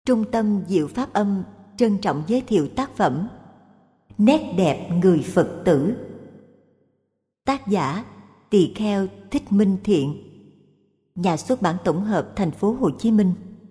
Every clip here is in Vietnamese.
Trung tâm Diệu Pháp Âm trân trọng giới thiệu tác phẩm Nét đẹp người Phật tử. Tác giả Tỳ Kheo Thích Minh Thiện, nhà xuất bản tổng hợp thành phố Hồ Chí Minh.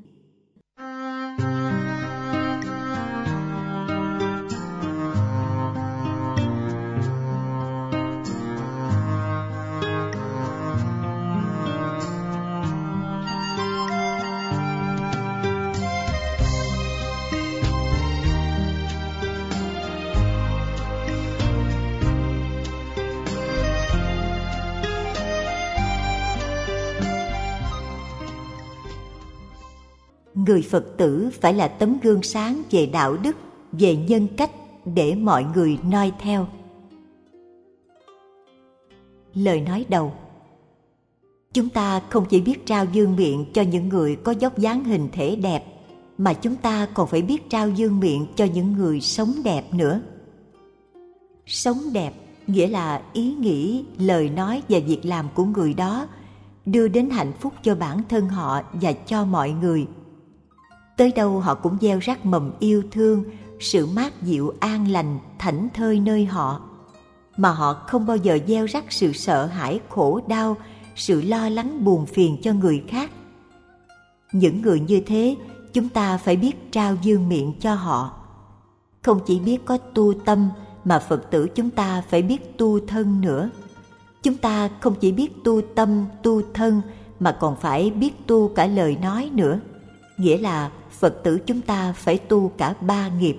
Người Phật tử phải là tấm gương sáng về đạo đức, về nhân cách để mọi người noi theo. Lời nói đầu: chúng ta không chỉ biết trao dương miện cho những người có dốc dáng hình thể đẹp, mà chúng ta còn phải biết trao dương miện cho những người sống đẹp nữa. Sống đẹp nghĩa là ý nghĩ, lời nói và việc làm của người đó đưa đến hạnh phúc cho bản thân họ và cho mọi người. Tới đâu họ cũng gieo rắc mầm yêu thương, sự mát dịu an lành, thảnh thơi nơi họ, mà họ không bao giờ gieo rắc sự sợ hãi, khổ đau, sự lo lắng buồn phiền cho người khác. Những người như thế, chúng ta phải biết trao dương miện cho họ. Không chỉ biết có tu tâm, mà Phật tử chúng ta phải biết tu thân nữa. Chúng ta không chỉ biết tu tâm, tu thân, mà còn phải biết tu cả lời nói nữa. Nghĩa là Phật tử chúng ta phải tu cả ba nghiệp.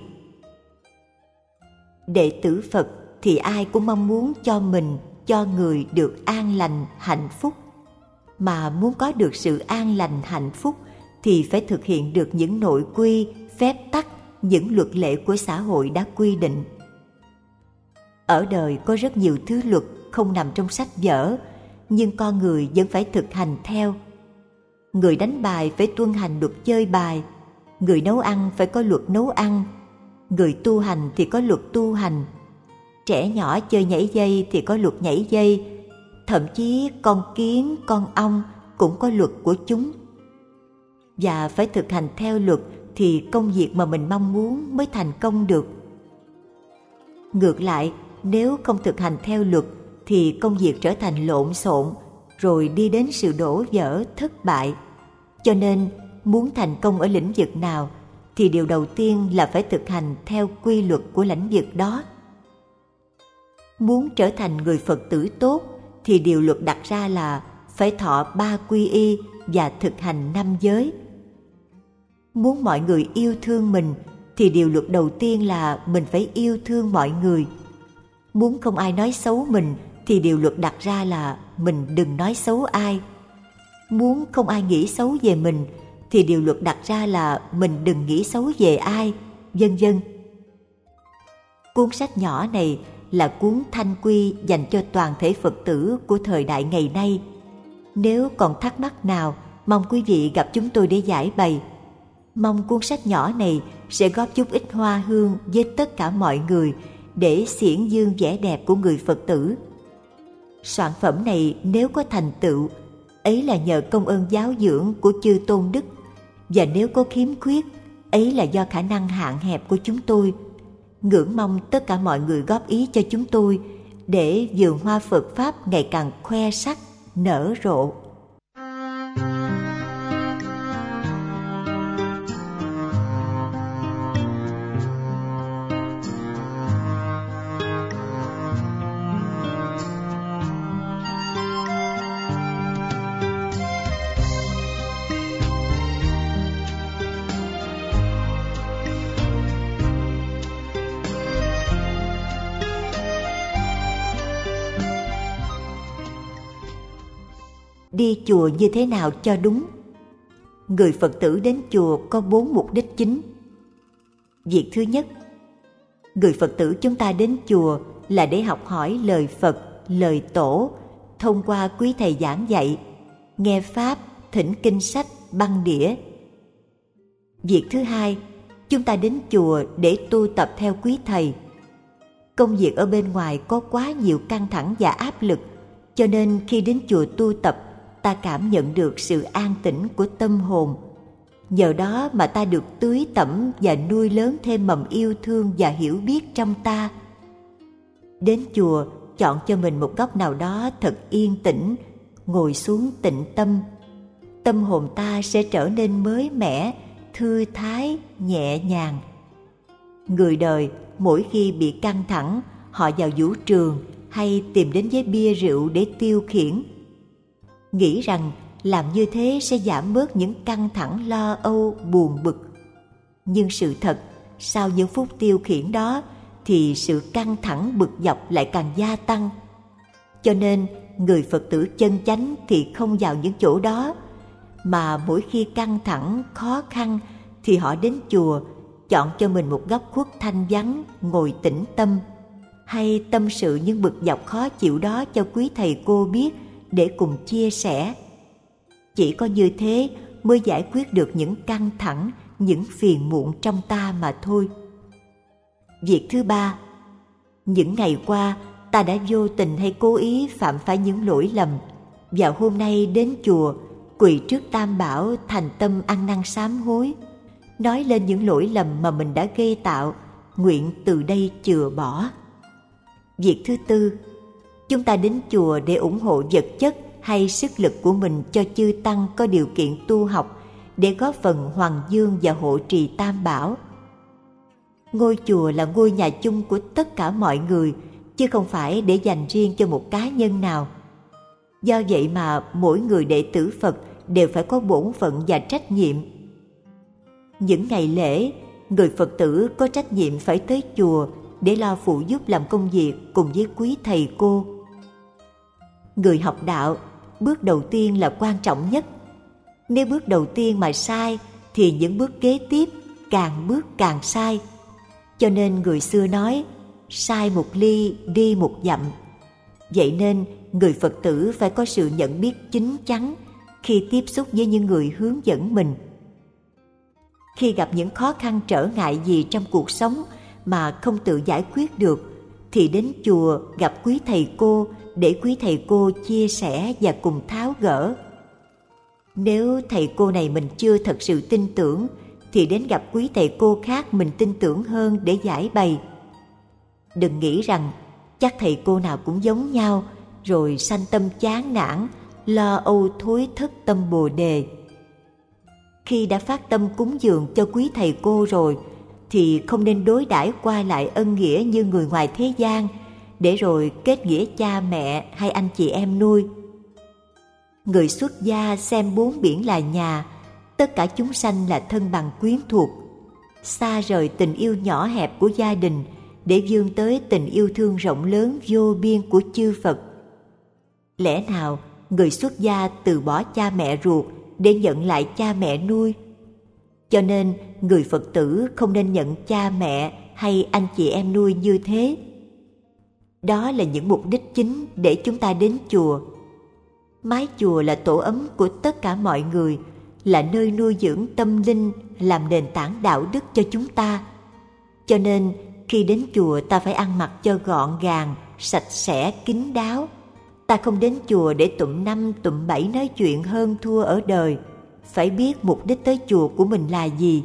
Đệ tử Phật thì ai cũng mong muốn cho mình, cho người được an lành, hạnh phúc. Mà muốn có được sự an lành, hạnh phúc thì phải thực hiện được những nội quy, phép tắc, những luật lệ của xã hội đã quy định. Ở đời có rất nhiều thứ luật không nằm trong sách vở, nhưng con người vẫn phải thực hành theo. Người đánh bài phải tuân hành luật chơi bài, người nấu ăn phải có luật nấu ăn, người tu hành thì có luật tu hành, trẻ nhỏ chơi nhảy dây thì có luật nhảy dây, thậm chí con kiến, con ong cũng có luật của chúng. Và phải thực hành theo luật thì công việc mà mình mong muốn mới thành công được. Ngược lại, nếu không thực hành theo luật thì công việc trở thành lộn xộn, rồi đi đến sự đổ vỡ, thất bại. Cho nên, muốn thành công ở lĩnh vực nào thì điều đầu tiên là phải thực hành theo quy luật của lĩnh vực đó. Muốn trở thành người Phật tử tốt thì điều luật đặt ra là phải thọ 3 quy y và thực hành 5 giới. Muốn mọi người yêu thương mình thì điều luật đầu tiên là mình phải yêu thương mọi người. Muốn không ai nói xấu mình thì điều luật đặt ra là mình đừng nói xấu ai. Muốn không ai nghĩ xấu về mình thì điều luật đặt ra là mình đừng nghĩ xấu về ai, vân vân. Cuốn sách nhỏ này là cuốn thanh quy dành cho toàn thể Phật tử của thời đại ngày nay. Nếu còn thắc mắc nào, mong quý vị gặp chúng tôi để giải bày. Mong cuốn sách nhỏ này sẽ góp chút ít hoa hương với tất cả mọi người để xiển dương vẻ đẹp của người Phật tử. Soạn phẩm này nếu có thành tựu, ấy là nhờ công ơn giáo dưỡng của chư tôn đức, và nếu có khiếm khuyết, ấy là do khả năng hạn hẹp của chúng tôi. Ngưỡng mong tất cả mọi người góp ý cho chúng tôi để vườn hoa Phật Pháp ngày càng khoe sắc, nở rộ. Đi chùa như thế nào cho đúng? Người Phật tử đến chùa có 4 mục đích chính. Việc thứ nhất, người Phật tử chúng ta đến chùa là để học hỏi lời Phật, lời Tổ, thông qua quý thầy giảng dạy, nghe Pháp, thỉnh kinh sách, băng đĩa. Việc thứ hai, chúng ta đến chùa để tu tập theo quý thầy. Công việc ở bên ngoài có quá nhiều căng thẳng và áp lực, cho nên khi đến chùa tu tập, ta cảm nhận được sự an tĩnh của tâm hồn. nhờ đó mà ta được tưới tẩm và nuôi lớn thêm mầm yêu thương và hiểu biết trong ta. Đến chùa, chọn cho mình một góc nào đó thật yên tĩnh, ngồi xuống tịnh tâm. Tâm hồn ta sẽ trở nên mới mẻ, thư thái, nhẹ nhàng. Người đời mỗi khi bị căng thẳng, họ vào vũ trường hay tìm đến với bia rượu để tiêu khiển, nghĩ rằng làm như thế sẽ giảm bớt những căng thẳng lo âu buồn bực. Nhưng sự thật, sau những phút tiêu khiển đó thì sự căng thẳng bực dọc lại càng gia tăng. Cho nên người Phật tử chân chánh thì không vào những chỗ đó, mà mỗi khi căng thẳng, khó khăn thì họ đến chùa, chọn cho mình một góc khuất thanh vắng, ngồi tĩnh tâm, hay tâm sự những bực dọc khó chịu đó cho quý thầy cô biết để cùng chia sẻ. Chỉ có như thế mới giải quyết được những căng thẳng, những phiền muộn trong ta mà thôi. Việc thứ ba, những ngày qua ta đã vô tình hay cố ý phạm phải những lỗi lầm, và hôm nay đến chùa quỳ trước Tam Bảo thành tâm ăn năn sám hối, nói lên những lỗi lầm mà mình đã gây tạo, nguyện từ đây chừa bỏ. Việc thứ tư, chúng ta đến chùa để ủng hộ vật chất hay sức lực của mình cho chư tăng có điều kiện tu học, để góp phần hoàng dương và hộ trì Tam Bảo. Ngôi chùa là ngôi nhà chung của tất cả mọi người, chứ không phải để dành riêng cho một cá nhân nào. Do vậy mà mỗi người đệ tử Phật đều phải có bổn phận và trách nhiệm. Những ngày lễ, người Phật tử có trách nhiệm phải tới chùa để lo phụ giúp làm công việc cùng với quý thầy cô. Người học đạo, bước đầu tiên là quan trọng nhất. Nếu bước đầu tiên mà sai thì những bước kế tiếp càng bước càng sai. Cho nên người xưa nói, sai một ly đi một dặm. Vậy nên người Phật tử phải có sự nhận biết chín chắn khi tiếp xúc với những người hướng dẫn mình. Khi gặp những khó khăn trở ngại gì trong cuộc sống mà không tự giải quyết được, thì đến chùa gặp quý thầy cô để quý thầy cô chia sẻ và cùng tháo gỡ. Nếu thầy cô này mình chưa thật sự tin tưởng, thì đến gặp quý thầy cô khác mình tin tưởng hơn để giải bày. Đừng nghĩ rằng chắc thầy cô nào cũng giống nhau, rồi sanh tâm chán nản, lo âu thối thất tâm Bồ Đề. Khi đã phát tâm cúng dường cho quý thầy cô rồi, thì không nên đối đãi qua lại ân nghĩa như người ngoài thế gian, để rồi kết nghĩa cha mẹ hay anh chị em nuôi. Người xuất gia xem bốn biển là nhà, tất cả chúng sanh là thân bằng quyến thuộc, xa rời tình yêu nhỏ hẹp của gia đình để vươn tới tình yêu thương rộng lớn vô biên của chư Phật. Lẽ nào người xuất gia từ bỏ cha mẹ ruột để nhận lại cha mẹ nuôi? Cho nên người Phật tử không nên nhận cha mẹ hay anh chị em nuôi như thế. Đó là những mục đích chính để chúng ta đến chùa. Mái chùa là tổ ấm của tất cả mọi người, là nơi nuôi dưỡng tâm linh, làm nền tảng đạo đức cho chúng ta. Cho nên khi đến chùa ta phải ăn mặc cho gọn gàng, sạch sẽ, kín đáo. Ta không đến chùa để tụm năm tụm bảy nói chuyện hơn thua ở đời. Phải biết mục đích tới chùa của mình là gì.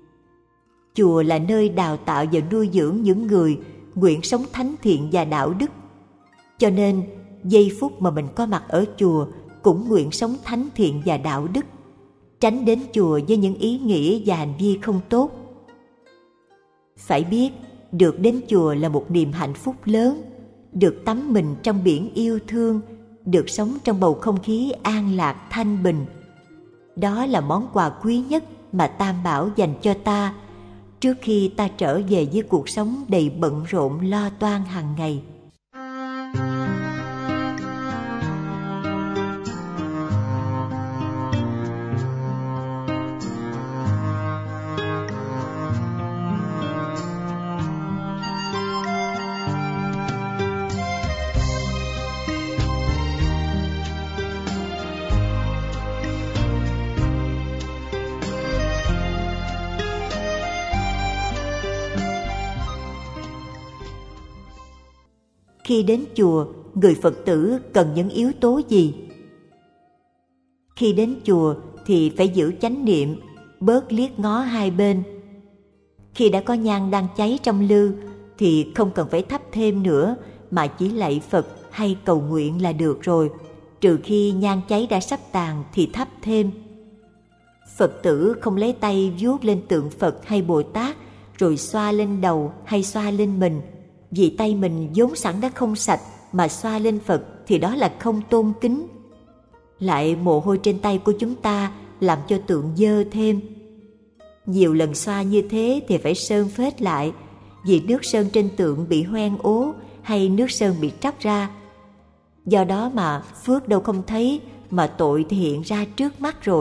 Chùa là nơi đào tạo và nuôi dưỡng những người nguyện sống thánh thiện và đạo đức. Cho nên giây phút mà mình có mặt ở chùa cũng nguyện sống thánh thiện và đạo đức, tránh đến chùa với những ý nghĩ và hành vi không tốt. Phải biết, được đến chùa là một niềm hạnh phúc lớn, được tắm mình trong biển yêu thương, được sống trong bầu không khí an lạc thanh bình. Đó là món quà quý nhất mà Tam Bảo dành cho ta trước khi ta trở về với cuộc sống đầy bận rộn lo toan hàng ngày. Khi đến chùa, người Phật tử cần những yếu tố gì? Khi đến chùa thì phải giữ chánh niệm, bớt liếc ngó hai bên. Khi đã có nhang đang cháy trong lư thì không cần phải thắp thêm nữa, mà chỉ lạy Phật hay cầu nguyện là được rồi, trừ khi nhang cháy đã sắp tàn thì thắp thêm. Phật tử không lấy tay vuốt lên tượng Phật hay Bồ Tát rồi xoa lên đầu hay xoa lên mình, vì tay mình vốn sẵn đã không sạch mà xoa lên Phật thì đó là không tôn kính. Lại mồ hôi trên tay của chúng ta làm cho tượng dơ thêm. Nhiều lần xoa như thế thì phải sơn phết lại, vì nước sơn trên tượng bị hoen ố hay nước sơn bị tróc ra. Do đó mà phước đâu không thấy, mà tội thì hiện ra trước mắt rồi.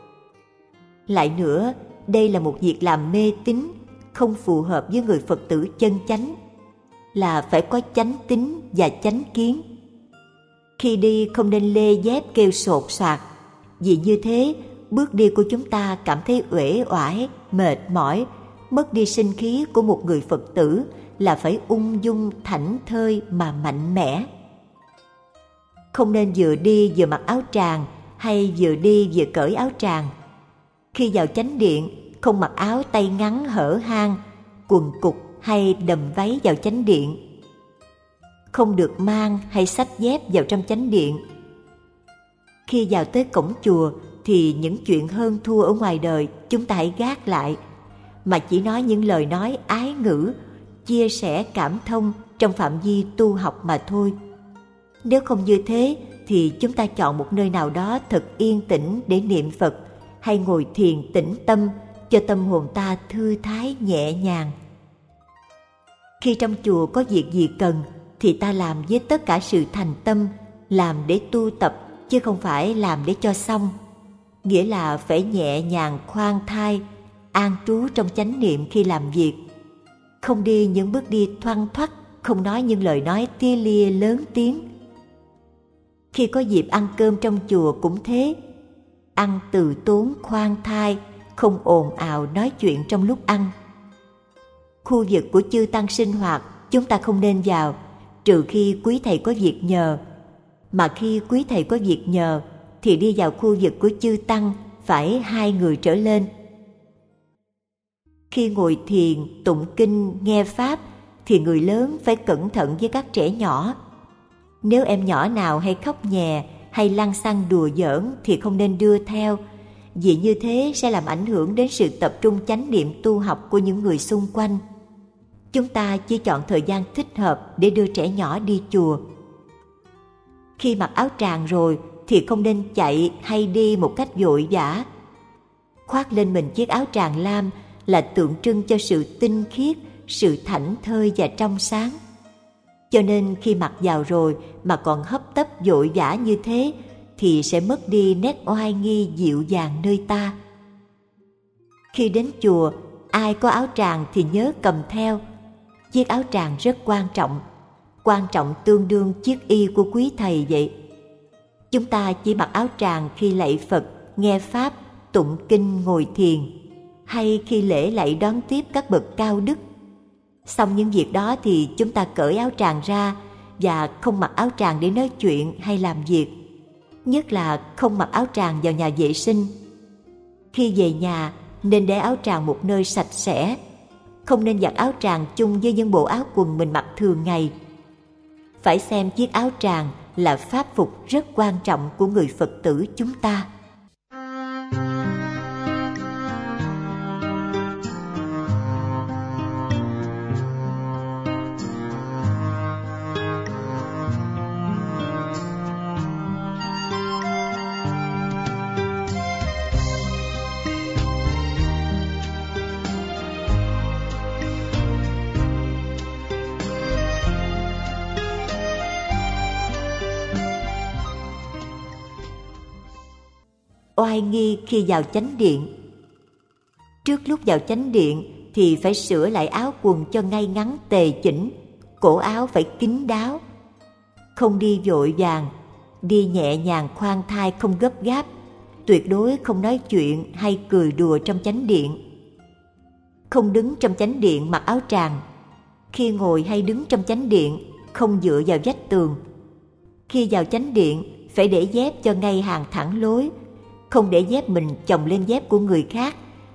Lại nữa, đây là một việc làm mê tín, không phù hợp với người Phật tử chân chánh, là phải có chánh tín và chánh kiến. Khi đi không nên lê dép kêu sột soạt, vì như thế bước đi của chúng ta cảm thấy uể oải, mệt mỏi, mất đi sinh khí của một người Phật tử là phải ung dung thảnh thơi mà mạnh mẽ. Không nên vừa đi vừa mặc áo tràng hay vừa đi vừa cởi áo tràng. Khi vào chánh điện không mặc áo tay ngắn hở hang, quần cụt hay đầm váy vào chánh điện. Không được mang hay xách dép vào trong chánh điện. Khi vào tới cổng chùa thì những chuyện hơn thua ở ngoài đời chúng ta hãy gác lại, mà chỉ nói những lời nói ái ngữ, chia sẻ cảm thông trong phạm vi tu học mà thôi. Nếu không như thế thì chúng ta chọn một nơi nào đó thật yên tĩnh để niệm Phật hay ngồi thiền tĩnh tâm cho tâm hồn ta thư thái nhẹ nhàng. Khi trong chùa có việc gì cần thì ta làm với tất cả sự thành tâm, làm để tu tập chứ không phải làm để cho xong. Nghĩa là phải nhẹ nhàng khoan thai, an trú trong chánh niệm khi làm việc. Không đi những bước đi thoăn thoắt, không nói những lời nói tia lia lớn tiếng. Khi có dịp ăn cơm trong chùa cũng thế. Ăn từ tốn khoan thai, không ồn ào nói chuyện trong lúc ăn. Khu vực của chư tăng sinh hoạt chúng ta không nên vào, trừ khi quý thầy có việc nhờ. Mà khi quý thầy có việc nhờ thì đi vào khu vực của chư tăng phải 2 người trở lên. Khi ngồi thiền, tụng kinh, nghe pháp thì người lớn phải cẩn thận với các trẻ nhỏ. Nếu em nhỏ nào hay khóc nhè hay lăng xăng đùa giỡn thì không nên đưa theo, vì như thế sẽ làm ảnh hưởng đến sự tập trung chánh niệm tu học của những người xung quanh. Chúng ta chỉ chọn thời gian thích hợp để đưa trẻ nhỏ đi chùa. Khi mặc áo tràng rồi thì không nên chạy hay đi một cách vội vã. Khoác lên mình chiếc áo tràng lam là tượng trưng cho sự tinh khiết, sự thảnh thơi và trong sáng. Cho nên khi mặc vào rồi mà còn hấp tấp vội vã như thế thì sẽ mất đi nét oai nghi dịu dàng nơi ta. Khi đến chùa, ai có áo tràng thì nhớ cầm theo. Chiếc áo tràng rất quan trọng tương đương chiếc y của quý thầy vậy. Chúng ta chỉ mặc áo tràng khi lạy Phật, nghe pháp, tụng kinh, ngồi thiền, hay khi lễ lạy đón tiếp các bậc cao đức. Xong những việc đó thì chúng ta cởi áo tràng ra và không mặc áo tràng để nói chuyện hay làm việc. Nhất là không mặc áo tràng vào nhà vệ sinh. Khi về nhà nên để áo tràng một nơi sạch sẽ, không nên giặt áo tràng chung với những bộ áo quần mình mặc thường ngày. Phải xem chiếc áo tràng là pháp phục rất quan trọng của người Phật tử chúng ta. Oai nghi khi vào chánh điện. Trước lúc vào chánh điện thì phải sửa lại áo quần cho ngay ngắn tề chỉnh, cổ áo phải kín đáo. Không đi vội vàng, đi nhẹ nhàng khoan thai không gấp gáp, tuyệt đối không nói chuyện hay cười đùa trong chánh điện. Không đứng trong chánh điện mặc áo tràng. Khi ngồi hay đứng trong chánh điện không dựa vào vách tường. Khi vào chánh điện phải để dép cho ngay hàng thẳng lối, không để dép mình chồng lên dép của người khác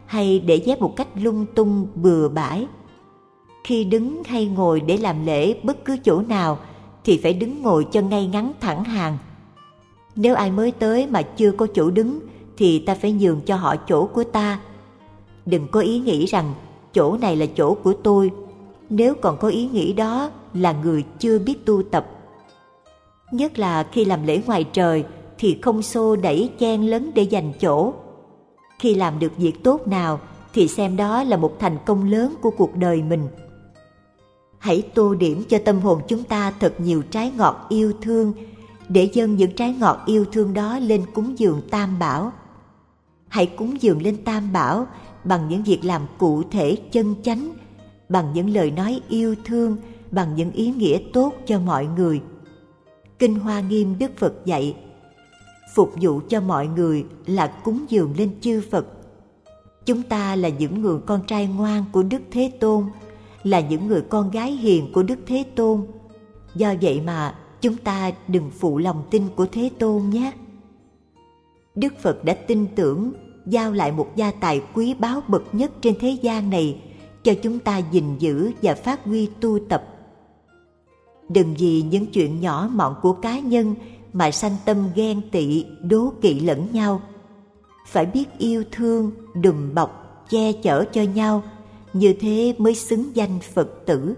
hay để dép một cách lung tung bừa bãi. Khi đứng hay ngồi để làm lễ bất cứ chỗ nào thì phải đứng ngồi cho ngay ngắn thẳng hàng. Nếu ai mới tới mà chưa có chỗ đứng thì ta phải nhường cho họ chỗ của ta. Đừng có ý nghĩ rằng chỗ này là chỗ của tôi. Nếu còn có ý nghĩ đó là người chưa biết tu tập. Nhất là khi làm lễ ngoài trời thì không xô đẩy chen lấn để giành chỗ. Khi làm được việc tốt nào thì xem đó là một thành công lớn của cuộc đời mình. Hãy tô điểm cho tâm hồn chúng ta thật nhiều trái ngọt yêu thương, để dâng những trái ngọt yêu thương đó lên cúng dường Tam Bảo. Hãy cúng dường lên Tam Bảo bằng những việc làm cụ thể chân chánh, bằng những lời nói yêu thương, bằng những ý nghĩa tốt cho mọi người. Kinh Hoa Nghiêm Đức Phật dạy, phục vụ cho mọi người là cúng dường lên chư Phật. Chúng ta là những người con trai ngoan của Đức Thế Tôn, là những người con gái hiền của Đức Thế Tôn. Do vậy mà chúng ta đừng phụ lòng tin của Thế Tôn nhé. Đức Phật đã tin tưởng giao lại một gia tài quý báu bậc nhất trên thế gian này cho chúng ta gìn giữ và phát huy tu tập. Đừng vì những chuyện nhỏ mọn của cá nhân mà sanh tâm ghen tị, đố kỵ lẫn nhau. Phải biết yêu thương, đùm bọc, che chở cho nhau, như thế mới xứng danh Phật tử.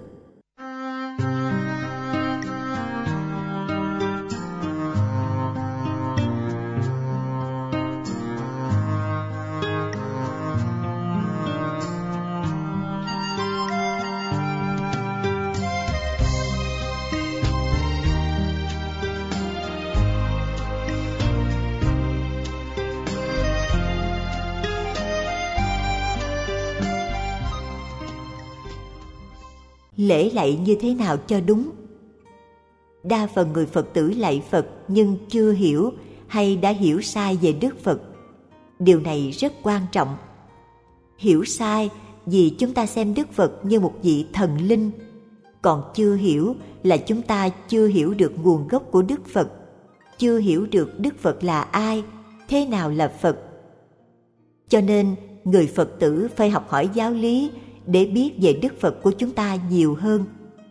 Lễ lạy như thế nào cho đúng? Đa phần người Phật tử lạy Phật nhưng chưa hiểu hay đã hiểu sai về Đức Phật. Điều này rất quan trọng. Hiểu sai vì chúng ta xem Đức Phật như một vị thần linh, còn chưa hiểu là chúng ta chưa hiểu được nguồn gốc của Đức Phật, chưa hiểu được Đức Phật là ai, thế nào là Phật. Cho nên người Phật tử phải học hỏi giáo lý để biết về Đức Phật của chúng ta nhiều hơn.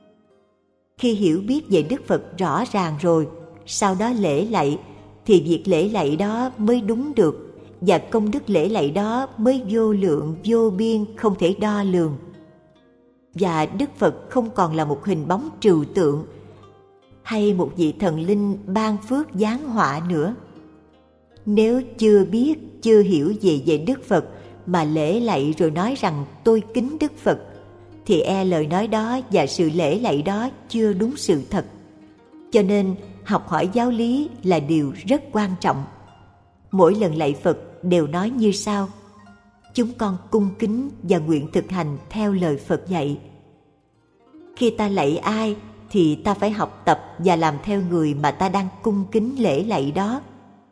Khi hiểu biết về Đức Phật rõ ràng rồi, sau đó lễ lạy, thì việc lễ lạy đó mới đúng được, và công đức lễ lạy đó mới vô lượng, vô biên, không thể đo lường. Và Đức Phật không còn là một hình bóng trừu tượng hay một vị thần linh ban phước giáng họa nữa. Nếu chưa biết, chưa hiểu gì về Đức Phật mà lễ lạy rồi nói rằng tôi kính Đức Phật, thì lời nói đó và sự lễ lạy đó chưa đúng sự thật. Cho nên học hỏi giáo lý là điều rất quan trọng. Mỗi lần lạy Phật đều nói như sau: chúng con cung kính và nguyện thực hành theo lời Phật dạy. Khi ta lạy ai thì ta phải học tập và làm theo người mà ta đang cung kính lễ lạy đó.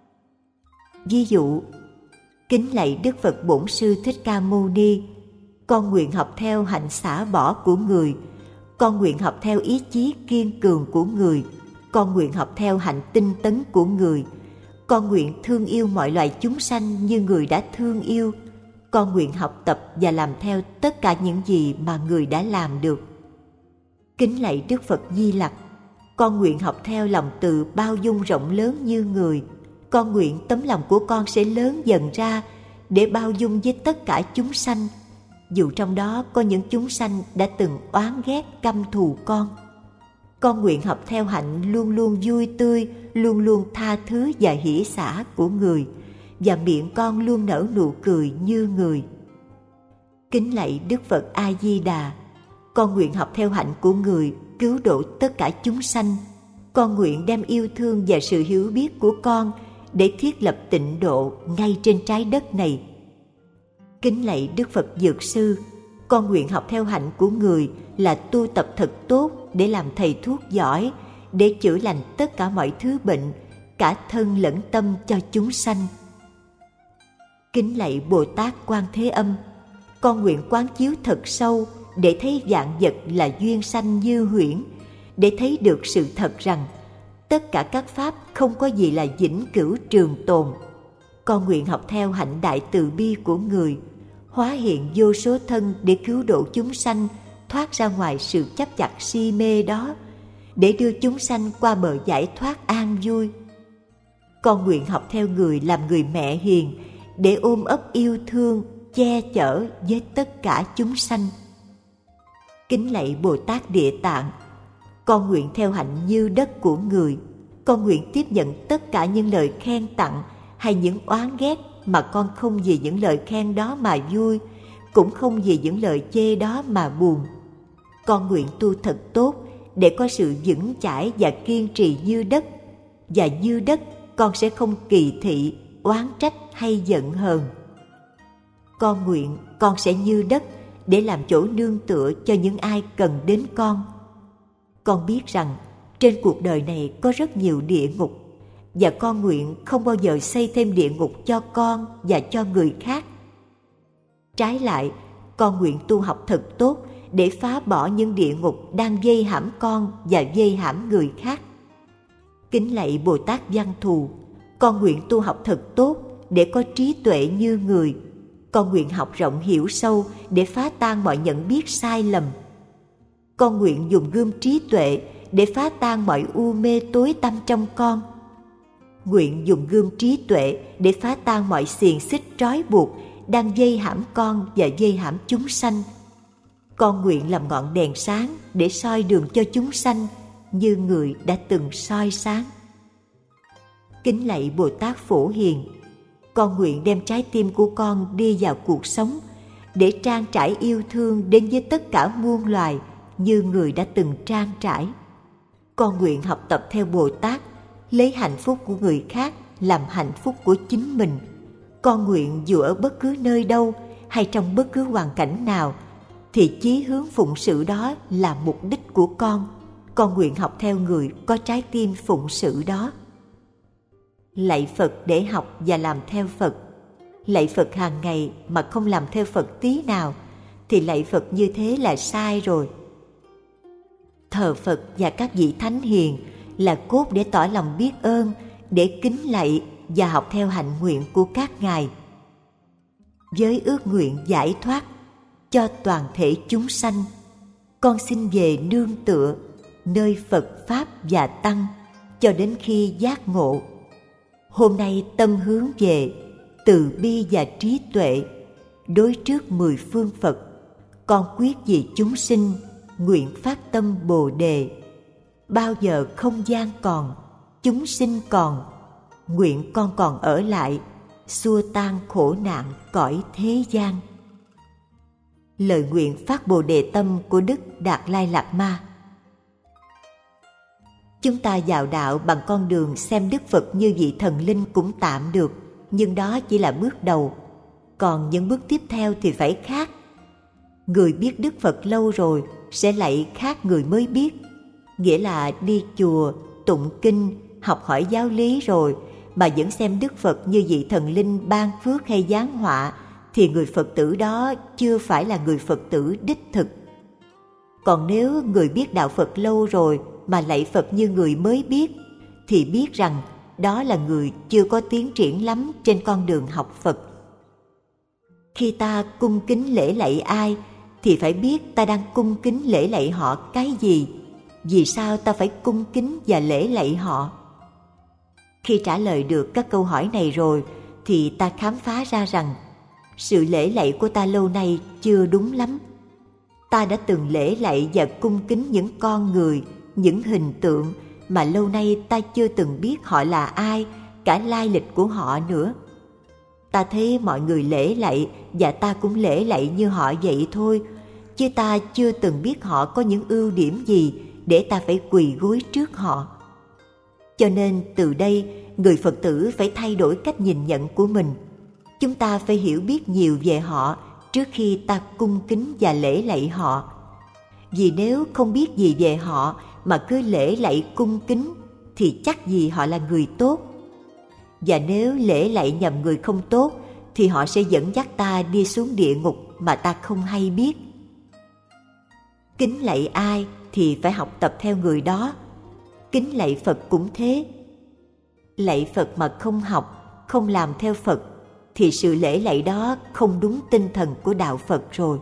Ví dụ, kính lạy Đức Phật Bổn Sư Thích Ca Mâu Ni, con nguyện học theo hạnh xả bỏ của người, con nguyện học theo ý chí kiên cường của người, con nguyện học theo hạnh tinh tấn của người, con nguyện thương yêu mọi loài chúng sanh như người đã thương yêu, con nguyện học tập và làm theo tất cả những gì mà người đã làm được. Kính lạy Đức Phật Di Lặc, con nguyện học theo lòng từ bao dung rộng lớn như người, con nguyện tấm lòng của con sẽ lớn dần ra để bao dung với tất cả chúng sanh, dù trong đó có những chúng sanh đã từng oán ghét căm thù con. Con nguyện học theo hạnh luôn luôn vui tươi, luôn luôn tha thứ và hỷ xả của người, và miệng con luôn nở nụ cười như người. Kính lạy Đức Phật A Di Đà, con nguyện học theo hạnh của người, cứu độ tất cả chúng sanh. Con nguyện đem yêu thương và sự hiểu biết của con để thiết lập tịnh độ ngay trên trái đất này. Kính lạy Đức Phật Dược Sư, con nguyện học theo hạnh của người là tu tập thật tốt để làm thầy thuốc giỏi, để chữa lành tất cả mọi thứ bệnh, cả thân lẫn tâm cho chúng sanh. Kính lạy Bồ Tát Quan Thế Âm, con nguyện quán chiếu thật sâu để thấy vạn vật là duyên sanh như huyễn, để thấy được sự thật rằng tất cả các pháp không có gì là vĩnh cửu trường tồn. Con nguyện học theo hạnh đại từ bi của người, hóa hiện vô số thân để cứu độ chúng sanh thoát ra ngoài sự chấp chặt si mê đó, để đưa chúng sanh qua bờ giải thoát an vui. Con nguyện học theo người làm người mẹ hiền, để ôm ấp yêu thương, che chở với tất cả chúng sanh. Kính lạy Bồ Tát Địa Tạng, con nguyện theo hạnh như đất của người. Con nguyện tiếp nhận tất cả những lời khen tặng hay những oán ghét mà con không vì những lời khen đó mà vui, cũng không vì những lời chê đó mà buồn. Con nguyện tu thật tốt để có sự vững chãi và kiên trì như đất, và như đất con sẽ không kỳ thị, oán trách hay giận hờn. Con nguyện con sẽ như đất để làm chỗ nương tựa cho những ai cần đến con. Con biết rằng trên cuộc đời này có rất nhiều địa ngục, và con nguyện không bao giờ xây thêm địa ngục cho con và cho người khác. Trái lại, con nguyện tu học thật tốt để phá bỏ những địa ngục đang vây hãm con và vây hãm người khác. Kính lạy Bồ Tát Văn Thù, con nguyện tu học thật tốt để có trí tuệ như người. Con nguyện học rộng hiểu sâu để phá tan mọi nhận biết sai lầm. Con nguyện dùng gươm trí tuệ để phá tan mọi u mê tối tăm trong con. Nguyện dùng gươm trí tuệ để phá tan mọi xiềng xích trói buộc đang vây hãm con và vây hãm chúng sanh. Con nguyện làm ngọn đèn sáng để soi đường cho chúng sanh như người đã từng soi sáng. Kính lạy Bồ Tát Phổ Hiền, con nguyện đem trái tim của con đi vào cuộc sống để trang trải yêu thương đến với tất cả muôn loài như người đã từng trang trải. Con nguyện học tập theo Bồ Tát, lấy hạnh phúc của người khác làm hạnh phúc của chính mình. Con nguyện dù ở bất cứ nơi đâu hay trong bất cứ hoàn cảnh nào thì chí hướng phụng sự đó là mục đích của con. Con nguyện học theo người có trái tim phụng sự đó. Lạy Phật để học và làm theo Phật. Lạy Phật hàng ngày mà không làm theo Phật tí nào thì lạy Phật như thế là sai rồi. Thờ Phật và các vị thánh hiền là cốt để tỏ lòng biết ơn, để kính lạy và học theo hạnh nguyện của các ngài. Với ước nguyện giải thoát cho toàn thể chúng sanh, con xin về nương tựa nơi Phật Pháp và Tăng cho đến khi giác ngộ. Hôm nay tâm hướng về từ bi và trí tuệ, đối trước 10 phương Phật, con quyết vì chúng sinh nguyện phát tâm Bồ Đề. Bao giờ không gian còn, chúng sinh còn, nguyện con còn ở lại, xua tan khổ nạn cõi thế gian. Lời nguyện phát Bồ Đề tâm của Đức Đạt Lai Lạt Ma. Chúng ta vào đạo bằng con đường xem Đức Phật như vị thần linh cũng tạm được, nhưng đó chỉ là bước đầu. Còn những bước tiếp theo thì phải khác. Người biết Đức Phật lâu rồi sẽ lạy khác người mới biết. Nghĩa là đi chùa, tụng kinh, học hỏi giáo lý rồi mà vẫn xem Đức Phật như vị thần linh ban phước hay giáng họa thì người Phật tử đó chưa phải là người Phật tử đích thực. Còn nếu người biết đạo Phật lâu rồi mà lạy Phật như người mới biết thì biết rằng đó là người chưa có tiến triển lắm trên con đường học Phật. Khi ta cung kính lễ lạy ai thì phải biết ta đang cung kính lễ lạy họ cái gì, vì sao ta phải cung kính và lễ lạy họ. Khi trả lời được các câu hỏi này rồi thì ta khám phá ra rằng sự lễ lạy của ta lâu nay chưa đúng lắm. Ta đã từng lễ lạy và cung kính những con người, những hình tượng mà lâu nay ta chưa từng biết họ là ai, cả lai lịch của họ nữa. Ta thấy mọi người lễ lạy và ta cũng lễ lạy như họ vậy thôi, chứ ta chưa từng biết họ có những ưu điểm gì để ta phải quỳ gối trước họ. Cho nên từ đây, người Phật tử phải thay đổi cách nhìn nhận của mình. Chúng ta phải hiểu biết nhiều về họ trước khi ta cung kính và lễ lạy họ. Vì nếu không biết gì về họ mà cứ lễ lạy cung kính thì chắc gì họ là người tốt. Và nếu lễ lạy nhầm người không tốt thì họ sẽ dẫn dắt ta đi xuống địa ngục mà ta không hay biết. Kính lạy ai thì phải học tập theo người đó. Kính lạy Phật cũng thế. Lạy Phật mà không học, không làm theo Phật thì sự lễ lạy đó không đúng tinh thần của đạo Phật rồi.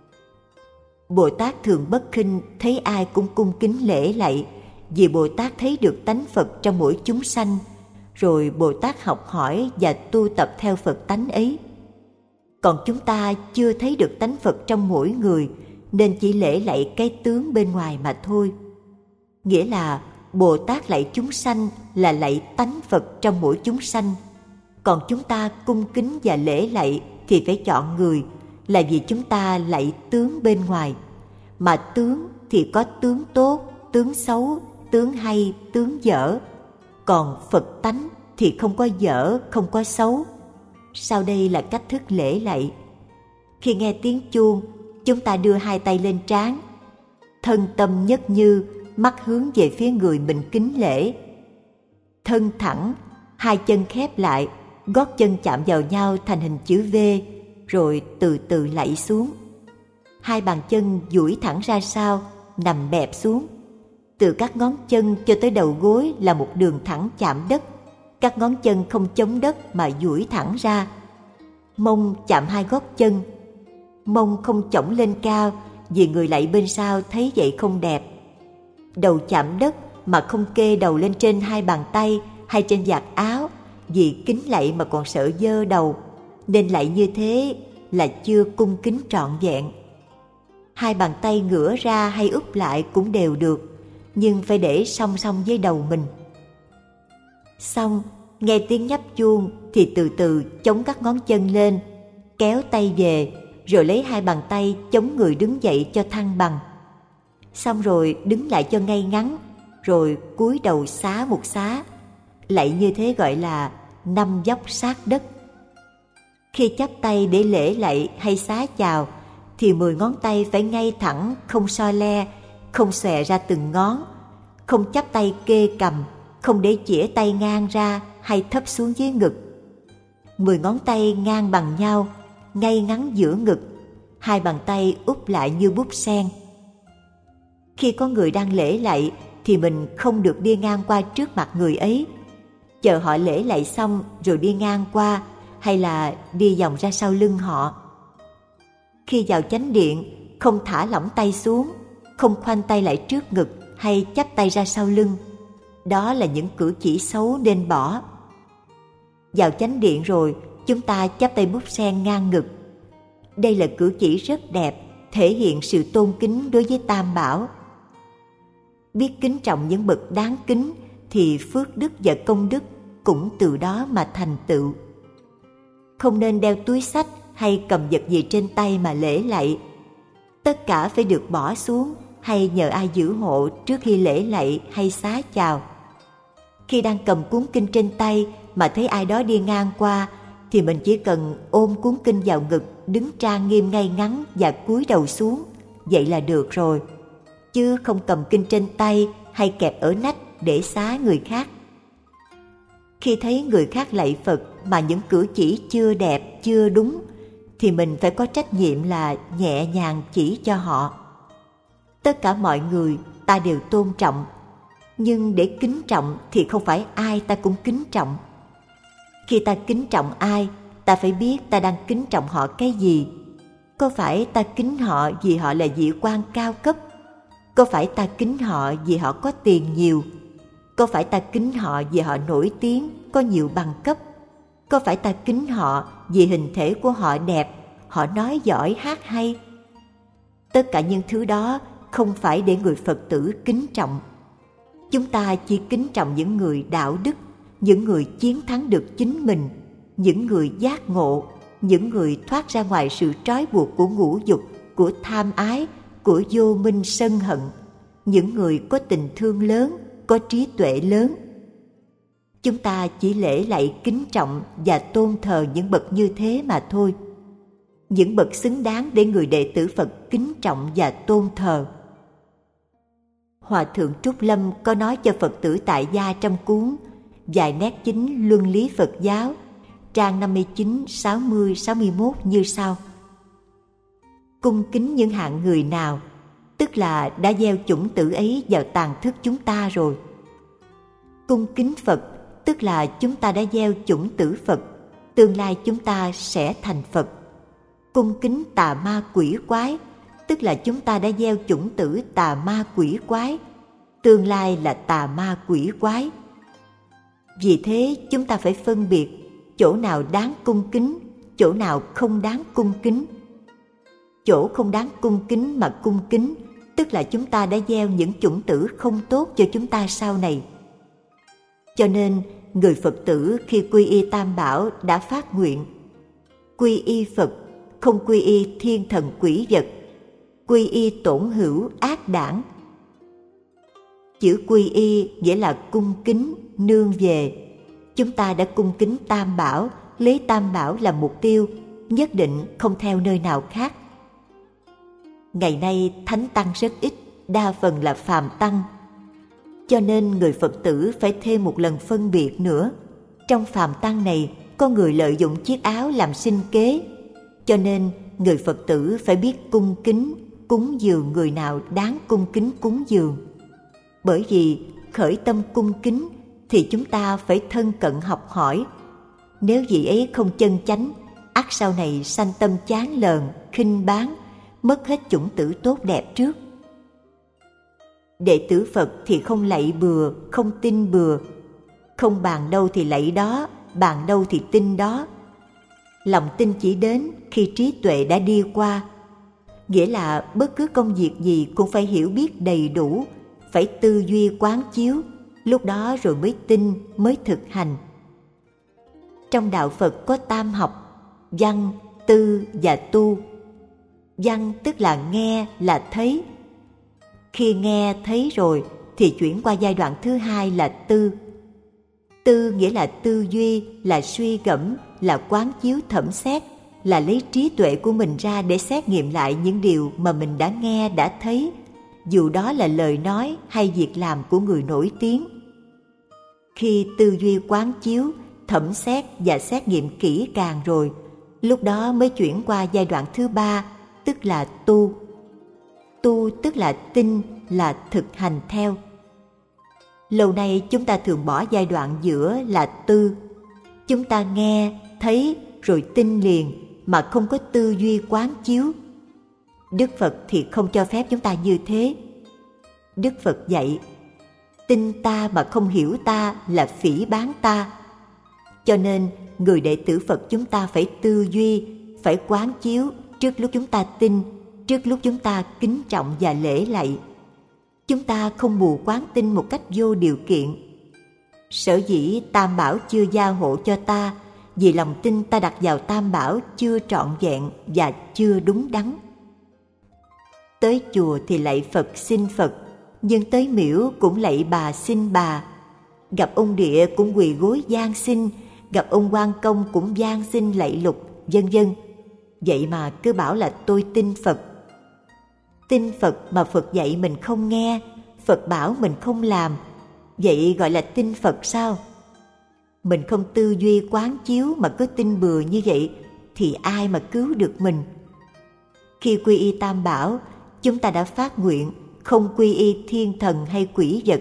Bồ Tát Thường Bất Khinh thấy ai cũng cung kính lễ lạy, vì Bồ Tát thấy được tánh Phật trong mỗi chúng sanh, rồi Bồ Tát học hỏi và tu tập theo Phật tánh ấy. Còn chúng ta chưa thấy được tánh Phật trong mỗi người, nên chỉ lễ lạy cái tướng bên ngoài mà thôi. Nghĩa là Bồ Tát lạy chúng sanh là lạy tánh Phật trong mỗi chúng sanh. Còn chúng ta cung kính và lễ lạy thì phải chọn người, là vì chúng ta lạy tướng bên ngoài. Mà tướng thì có tướng tốt, tướng xấu, tướng hay, tướng dở. Còn Phật tánh thì không có dở, không có xấu. Sau đây là cách thức lễ lạy. Khi nghe tiếng chuông, chúng ta đưa hai tay lên trán, thân tâm nhất như, mắt hướng về phía người mình kính lễ. Thân thẳng, hai chân khép lại, gót chân chạm vào nhau thành hình chữ V, rồi từ từ lạy xuống. Hai bàn chân duỗi thẳng ra sau, nằm bẹp xuống. Từ các ngón chân cho tới đầu gối là một đường thẳng chạm đất. Các ngón chân không chống đất mà duỗi thẳng ra. Mông chạm hai gót chân. Mông không chổng lên cao, vì người lạy bên sau thấy vậy không đẹp. Đầu chạm đất mà không kê đầu lên trên hai bàn tay hay trên vạt áo, vì kính lạy mà còn sợ dơ đầu, nên lạy như thế là chưa cung kính trọn vẹn. Hai bàn tay ngửa ra hay úp lại cũng đều được, nhưng phải để song song với đầu mình. Xong, nghe tiếng nhấp chuông thì từ từ chống các ngón chân lên, kéo tay về, rồi lấy hai bàn tay chống người đứng dậy cho thăng bằng. Xong rồi đứng lại cho ngay ngắn, rồi cúi đầu xá một xá. Lạy như thế gọi là 5 dốc sát đất. Khi chắp tay để lễ lạy hay xá chào thì 10 ngón tay phải ngay thẳng, không so le, không xòe ra từng ngón, không chắp tay kê cầm, không để chĩa tay ngang ra hay thấp xuống dưới ngực. 10 ngón tay ngang bằng nhau, ngay ngắn giữa ngực, hai bàn tay úp lại như búp sen. Khi có người đang lễ lạy thì mình không được đi ngang qua trước mặt người ấy, chờ họ lễ lạy xong rồi đi ngang qua, hay là đi vòng ra sau lưng họ. Khi vào chánh điện, không thả lỏng tay xuống, không khoanh tay lại trước ngực hay chắp tay ra sau lưng. Đó là những cử chỉ xấu nên bỏ. Vào chánh điện rồi, chúng ta chắp tay búp sen ngang ngực. Đây là cử chỉ rất đẹp, thể hiện sự tôn kính đối với Tam Bảo. Biết kính trọng những bậc đáng kính thì phước đức và công đức cũng từ đó mà thành tựu. Không nên đeo túi xách hay cầm vật gì trên tay mà lễ lạy. Tất cả phải được bỏ xuống hay nhờ ai giữ hộ trước khi lễ lạy hay xá chào. Khi đang cầm cuốn kinh trên tay mà thấy ai đó đi ngang qua thì mình chỉ cần ôm cuốn kinh vào ngực, đứng trang nghiêm ngay ngắn và cúi đầu xuống, vậy là được rồi. Chứ không cầm kinh trên tay hay kẹp ở nách để xá người khác. Khi thấy người khác lạy Phật mà những cử chỉ chưa đẹp, chưa đúng, thì mình phải có trách nhiệm là nhẹ nhàng chỉ cho họ. Tất cả mọi người ta đều tôn trọng, nhưng để kính trọng thì không phải ai ta cũng kính trọng. Khi ta kính trọng ai, ta phải biết ta đang kính trọng họ cái gì. Có phải ta kính họ vì họ là vị quan cao cấp? Có phải ta kính họ vì họ có tiền nhiều? Có phải ta kính họ vì họ nổi tiếng, có nhiều bằng cấp? Có phải ta kính họ vì hình thể của họ đẹp, họ nói giỏi, hát hay? Tất cả những thứ đó không phải để người Phật tử kính trọng. Chúng ta chỉ kính trọng những người đạo đức, những người chiến thắng được chính mình, những người giác ngộ, những người thoát ra ngoài sự trói buộc của ngũ dục, của tham ái, của vô minh sân hận, những người có tình thương lớn, có trí tuệ lớn. Chúng ta chỉ lễ lạy kính trọng và tôn thờ những bậc như thế mà thôi. Những bậc xứng đáng để người đệ tử Phật kính trọng và tôn thờ. Hòa thượng Trúc Lâm có nói cho Phật tử tại gia trong cuốn Vài nét chính luân lý Phật giáo, trang 59, 60, 61 như sau. Cung kính những hạng người nào, tức là đã gieo chủng tử ấy vào tàn thức chúng ta rồi. Cung kính Phật, tức là chúng ta đã gieo chủng tử Phật. tương lai chúng ta sẽ thành Phật. Cung kính tà ma quỷ quái, tức là chúng ta đã gieo chủng tử tà ma quỷ quái, tương lai là tà ma quỷ quái. Vì thế chúng ta phải phân biệt chỗ nào đáng cung kính, chỗ nào không đáng cung kính. Chỗ không đáng cung kính mà cung kính, tức là chúng ta đã gieo những chủng tử không tốt cho chúng ta sau này. Cho nên, người Phật tử khi quy y Tam Bảo đã phát nguyện: quy y Phật, không quy y thiên thần quỷ vật, quy y tổn hữu ác đảng. Chữ quy y nghĩa là cung kính, nương về. Chúng ta đã cung kính Tam Bảo, lấy Tam Bảo làm mục tiêu, nhất định không theo nơi nào khác. Ngày nay thánh tăng rất ít, đa phần là phàm tăng. Cho nên người Phật tử phải thêm một lần phân biệt nữa. Trong phàm tăng này có người lợi dụng chiếc áo làm sinh kế. Cho nên người Phật tử phải biết cung kính, cúng dường người nào đáng cung kính cúng dường. Bởi vì khởi tâm cung kính thì chúng ta phải thân cận học hỏi. Nếu vị ấy không chân chánh, ắt sau này sanh tâm chán lờn, khinh báng, mất hết chủng tử tốt đẹp trước. Đệ tử Phật thì không lạy bừa, không tin bừa. Không bàn đâu thì lạy đó, bàn đâu thì tin đó. Lòng tin chỉ đến khi trí tuệ đã đi qua. Nghĩa là bất cứ công việc gì cũng phải hiểu biết đầy đủ, phải tư duy quán chiếu, lúc đó rồi mới tin, mới thực hành. Trong đạo Phật có tam học: văn, tư và tu. Văn tức là nghe, là thấy. Khi nghe thấy rồi thì chuyển qua giai đoạn thứ hai là tư. Tư nghĩa là tư duy, là suy gẫm, là quán chiếu thẩm xét, là lấy trí tuệ của mình ra để xét nghiệm lại những điều mà mình đã nghe, đã thấy, dù đó là lời nói hay việc làm của người nổi tiếng. Khi tư duy quán chiếu, thẩm xét và xét nghiệm kỹ càng rồi, lúc đó mới chuyển qua giai đoạn thứ ba, tức là tu. Tu tức là tin, là thực hành theo. Lâu nay chúng ta thường bỏ giai đoạn giữa là tư. Chúng ta nghe, thấy rồi tin liền mà không có tư duy quán chiếu. Đức Phật thì không cho phép chúng ta như thế. Đức Phật dạy: tin ta mà không hiểu ta là phỉ báng ta. Cho nên người đệ tử Phật chúng ta phải tư duy, phải quán chiếu trước lúc chúng ta tin, trước lúc chúng ta kính trọng và lễ lạy. Chúng ta không mù quáng tin một cách vô điều kiện. Sở dĩ Tam Bảo chưa gia hộ cho ta, vì lòng tin ta đặt vào Tam Bảo chưa trọn vẹn và chưa đúng đắn. Tới chùa thì lạy Phật xin Phật, nhưng tới miễu cũng lạy bà xin bà. Gặp ông địa cũng quỳ gối van xin, gặp ông quan công cũng van xin lạy lục, vân vân. Vậy mà cứ bảo là tôi tin Phật. Tin Phật mà Phật dạy mình không nghe, Phật bảo mình không làm, vậy gọi là tin Phật sao? Mình không tư duy quán chiếu mà cứ tin bừa như vậy thì ai mà cứu được mình? Khi quy y Tam Bảo, chúng ta đã phát nguyện không quy y thiên thần hay quỷ vật.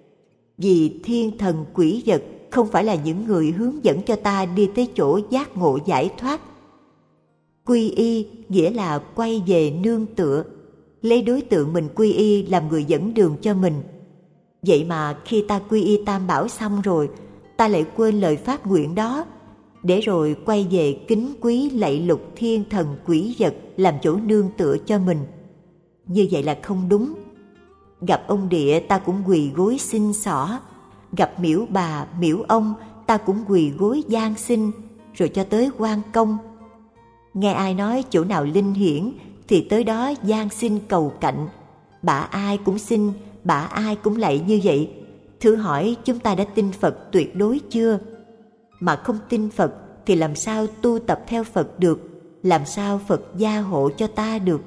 Vì thiên thần quỷ vật không phải là những người hướng dẫn cho ta đi tới chỗ giác ngộ giải thoát. Quy y nghĩa là quay về nương tựa, lấy đối tượng mình quy y làm người dẫn đường cho mình. Vậy mà khi ta quy y Tam Bảo xong rồi, ta lại quên lời phát nguyện đó, để rồi quay về kính quý lạy lục thiên thần quỷ vật làm chỗ nương tựa cho mình. Như vậy là không đúng. Gặp ông địa ta cũng quỳ gối xin xỏ, gặp miễu bà, miễu ông ta cũng quỳ gối van xin, rồi cho tới quan công. Nghe ai nói chỗ nào linh hiển thì tới đó van xin cầu cạnh. Bả ai cũng xin, bả ai cũng lạy như vậy. Thử hỏi chúng ta đã tin Phật tuyệt đối chưa? Mà không tin Phật thì làm sao tu tập theo Phật được? Làm sao Phật gia hộ cho ta được?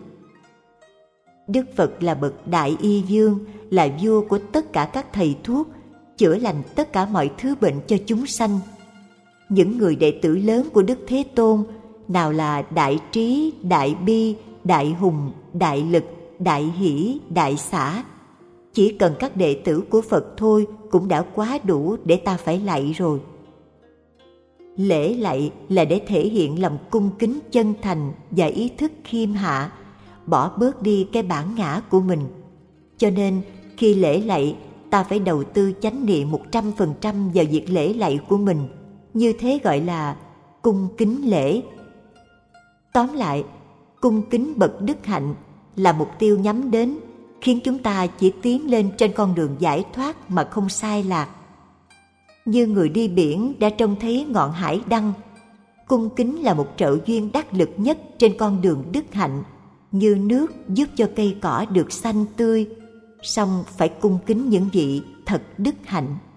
Đức Phật là bậc đại y vương, là vua của tất cả các thầy thuốc, chữa lành tất cả mọi thứ bệnh cho chúng sanh. Những người đệ tử lớn của Đức Thế Tôn, nào là đại trí, đại bi, đại hùng, đại lực, đại hỷ, đại xả, chỉ cần các đệ tử của Phật thôi cũng đã quá đủ để ta phải lạy rồi. Lễ lạy là để thể hiện lòng cung kính chân thành và ý thức khiêm hạ, bỏ bớt đi cái bản ngã của mình. Cho nên khi lễ lạy, ta phải đầu tư chánh niệm 100% vào việc lễ lạy của mình. Như thế gọi là cung kính lễ. Tóm lại, cung kính bậc đức hạnh là mục tiêu nhắm đến, khiến chúng ta chỉ tiến lên trên con đường giải thoát mà không sai lạc. Như người đi biển đã trông thấy ngọn hải đăng, cung kính là một trợ duyên đắc lực nhất trên con đường đức hạnh, như nước giúp cho cây cỏ được xanh tươi, song phải cung kính những vị thật đức hạnh.